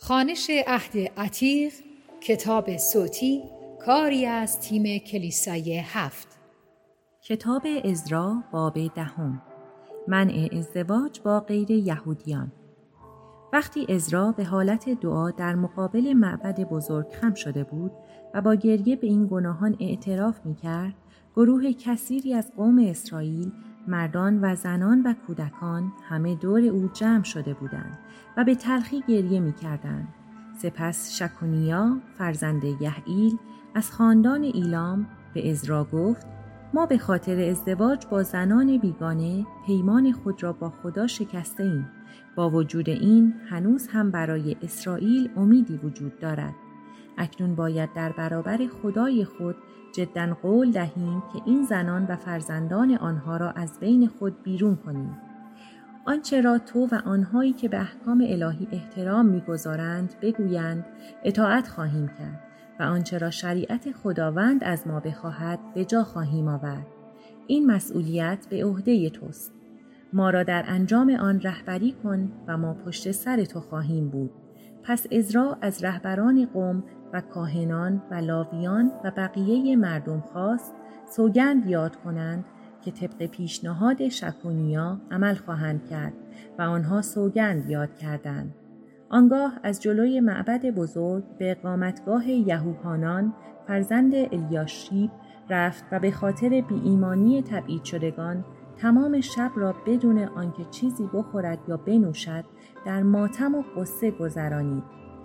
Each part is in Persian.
خوانش عهد عتیق، کتاب صوتی، کاری از تیم کلیسای 7. کتاب عزرا باب 10. منع ازدواج با غیر یهودیان. وقتی عزرا به حالت دعا در مقابل معبد بزرگ خم شده بود و با گریه به این گناهان اعتراف می‌کرد، گروه کثیری از قوم اسرائیل، مردان و زنان و کودکان همه دور او جمع شده بودند و به تلخی گریه می‌کردند. سپس شکونیا فرزند یحییل از خاندان ایلام به عزرا گفت: ما به خاطر ازدواج با زنان بیگانه پیمان خود را با خدا شکسته ایم. با وجود این هنوز هم برای اسرائیل امیدی وجود دارد. اکنون باید در برابر خدای خود جداً قول دهیم که این زنان و فرزندان آنها را از بین خود بیرون کنیم. آنچه را تو و آنهایی که به احکام الهی احترام می‌گذارند بگویند اطاعت خواهیم کرد و آنچه را شریعت خداوند از ما بخواهد به جا خواهیم آورد. این مسئولیت به عهده توست. ما را در انجام آن رهبری کن و ما پشت سر تو خواهیم بود. پس عزرا از رهبران قوم و کاهنان و لاویان و بقیه مردم خواست سوگند یاد کنند که طبق پیشنهاد شکونیا عمل خواهند کرد و آنها سوگند یاد کردند. آنگاه از جلوی معبد بزرگ به اقامتگاه یهوحانان فرزند الیاشیب رفت و به خاطر بی‌ایمانی تبعید شدگان تمام شب را بدون آنکه چیزی بخورد یا بنوشد در ماتم و غصه گذرانید.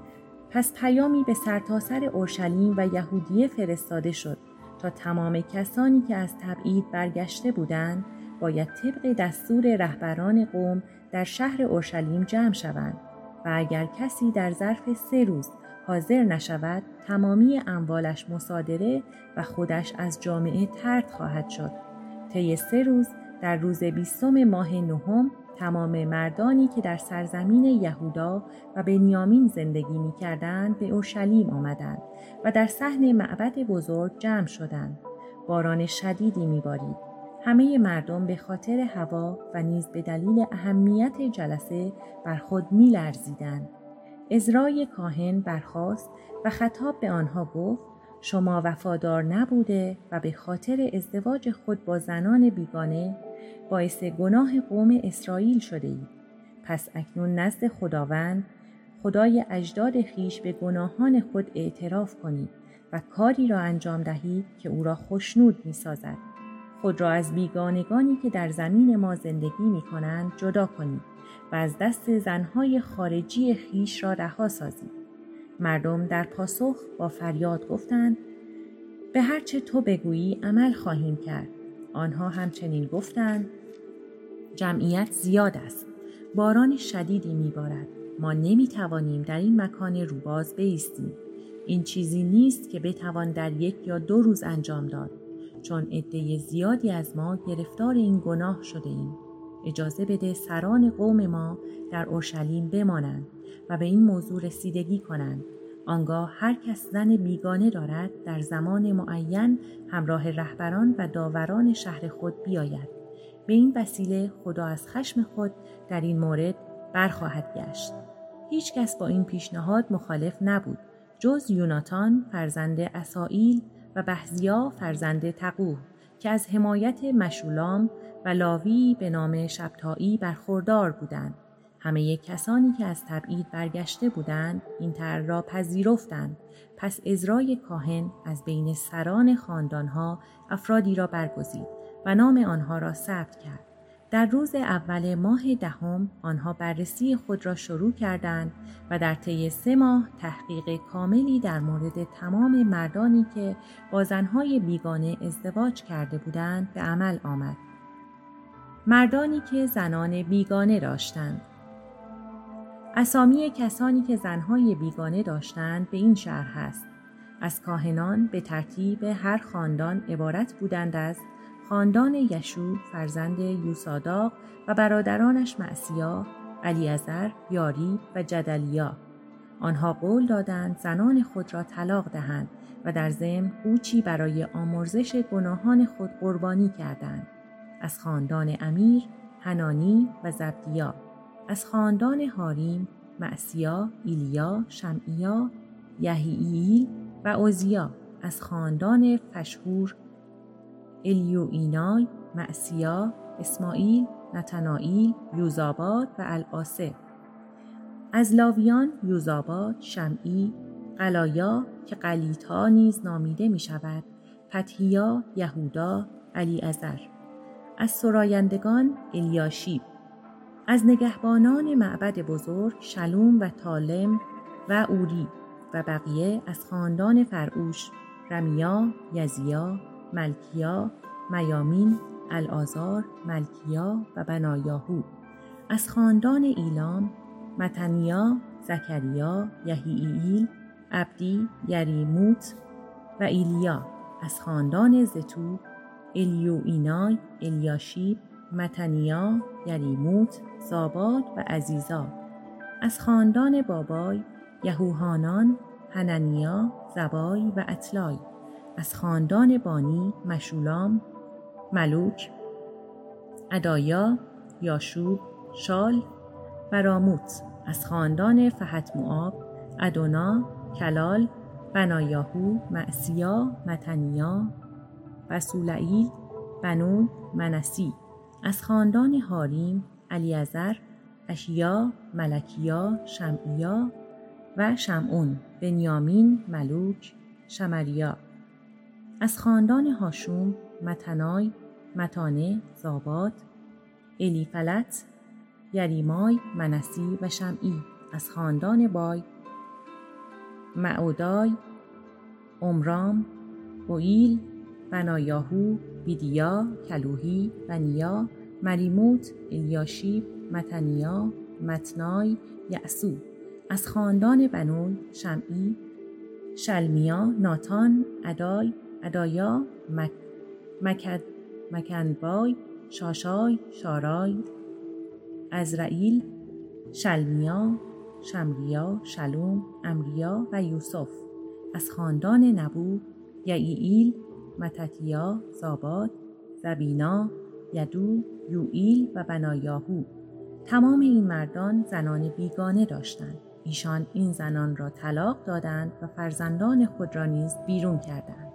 پس پیامی به سرتاسر اورشلیم و یهودیه فرستاده شد تا تمام کسانی که از تبعید برگشته بودند باید طبق دستور رهبران قوم در شهر اورشلیم جمع شوند و اگر کسی در ظرف 3 روز حاضر نشود تمامی اموالش مصادره و خودش از جامعه طرد خواهد شد. طی 3 روز در روز 20 ماه نهم تمام مردانی که در سرزمین یهودا و بنیامین زندگی می‌کردند به اورشلیم آمدند و در صحن معبد بزرگ جمع شدند. باران شدیدی می‌بارید. همه مردم به خاطر هوا و نیز به دلیل اهمیت جلسه بر خود می‌لرزیدند. عزرای کاهن برخاست و خطاب به آنها گفت: شما وفادار نبوده و به خاطر ازدواج خود با زنان بیگانه باعث گناه قوم اسرائیل شده اید. پس اکنون نزد خداوند خدای اجداد خیش به گناهان خود اعتراف کنید و کاری را انجام دهید که او را خوشنود می سازد. خود را از بیگانگانی که در زمین ما زندگی می کنند جدا کنید و از دست زنهای خارجی خیش را رها سازید. مردم در پاسخ با فریاد گفتند: به هر چه تو بگویی عمل خواهیم کرد. آنها همچنین گفتند: جمعیت زیاد است. باران شدیدی میبارد. ما نمیتوانیم در این مکان روباز بایستیم. این چیزی نیست که بتوان در 1 یا 2 روز انجام داد، چون عده زیادی از ما گرفتار این گناه شده ایم. اجازه بده سران قوم ما در اورشلیم بمانند و به این موضوع رسیدگی کنند. آنگاه هر کس زن بیگانه دارد در زمان معین همراه رهبران و داوران شهر خود بیاید. به این وسیله خدا از خشم خود در این مورد برخواهد گشت. هیچ کس با این پیشنهاد مخالف نبود جز یوناتان فرزند اسائیل و بهزیا فرزند تقوح که از حمایت مشولام و لاوی به نام شبتایی برخوردار بودند. همه کسانی که از تبعید برگشته بودند این طرح را پذیرفتند. پس عزرای کاهن از بین سران خاندانها افرادی را برگزید و نام آنها را ثبت کرد. در روز اول ماه 10 آنها بررسی خود را شروع کردند و در طی 3 ماه تحقیق کاملی در مورد تمام مردانی که با زنهای بیگانه ازدواج کرده بودند به عمل آمد. مردانی که زنان بیگانه داشتند. اسامی کسانی که زنهای بیگانه داشتند به این شرح است: از کاهنان به ترتیب هر خاندان عبارت بودند از خاندان یشوع فرزند یوساداق و برادرانش معصیا، الیعزر، یاریب و جدلیا. آنها قول دادند زنان خود را طلاق دهند و در ضمن قوچی برای آمرزش گناهان خود قربانی کردند. از خاندان امیر، حنانی و زبدیا. از خاندان حاریم، معسیا، ایلیا، شمعیا، یحییل و عزیا. از خاندان فشحور الیوئینای، معسیا، اسماعیل، نتنائیل، یوزاباد و العاصر. از لاویان یوزاباد، شمعی، قلایا که قلیطا نیز نامیده می شود، فتحیا، یهودا، الیعزر. از سرایندگان الیاشیب. از نگهبانان معبد بزرگ شلوم و تالم و اوری. و بقیه از خاندان فرعوش رمیا، یزیا، ملکیا، میامین، العازار، ملکیا و بنایاهو. از خاندان ایلام متنیا، زکریا، یحییل، عبدی، یریموت و ایلیا. از خاندان زتو الیوئینای، الیاشیب، متنیا، یریموت، زاباد و عزیزا. از خاندان بابای یهوحانان، حننیا، زبای و اطلای. از خاندان بانی مشولام، ملوک، عدایا، یاشوب، شال و راموت. از خاندان فحت موآب ادونا، کلال، بنایاهو، معسیا، متنیا و سولعیل، بنون، منسی. از خاندان حاریم الیعزر، اشیا، ملکیا، شمعیا و شمعون، بنیامین، ملوک، شمریا. از خاندان هاشوم متنای، متانه، زاباد، الیفلت، یریمای، منسی و شمعی. از خاندان بای معودای، عمرام، بوئیل، بنایاهو، بیدیا، کلوهی، بنیا، مریموت، الیاشیب، متنیا، متنای، یعسو. از خاندان بنون شمعی، شلمیا، ناتان، عدای، عدایا، مکنبای، شاشای، شارای، عزرائیل، شلمیا، شمریا، شلوم، امریا و یوسف. از خاندان نبو یعییل، متتیا، زاباد، زبینا، یدو، یوئیل و بنایاهو. تمام این مردان زنان بیگانه داشتند. ایشان این زنان را طلاق دادند و فرزندان خود را نیز بیرون کردند.